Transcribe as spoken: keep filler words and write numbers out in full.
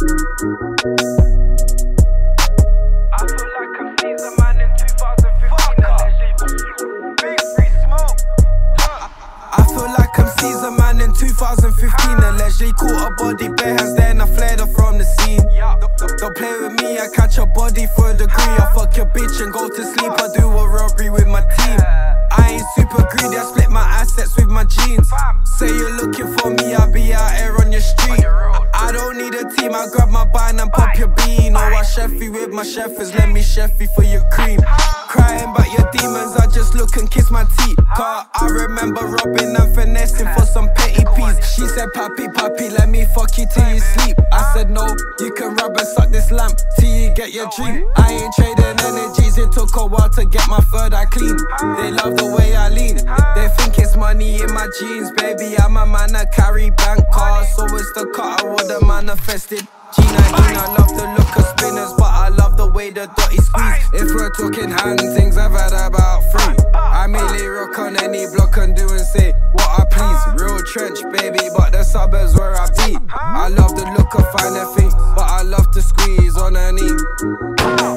I feel like I'm Caesar, man, in two thousand fifteen. Allegedly caught a body, bare hands there and I flared her from the scene. Don't, don't play with me, I catch a body for a degree. I fuck your bitch and go to sleep, I do a robbery with my team. I ain't super greedy, I split my assets with my jeans. Say you're looking for me, I'll be out here on your street. I don't need a team, I grab my bine and pop your bean. Oh, I chefy with my chefers, let me chefy for your cream. Crying about your demons, I just look and kiss my teeth. Cause I remember robbing and finessing for some petty peas. She said, papi, papi, let me fuck you till you sleep. I said, no, you can rub and suck this lamp till you get your dream. I ain't trading energies, it took a while to get my third eye clean. They love the way I lean, they think it's money in my jeans. Baby, I'm a man that carry bank cards, so it's the cut I would've manifested. G nineteen, I love the look of spinners, but I love the way the dotty squeeze. If we're talking hand things, I've had about three. I mainly rock on any block and do and say what I please. Real trench, baby, but the suburbs where I be. I love the look of fine thing, but I love to squeeze on her knee.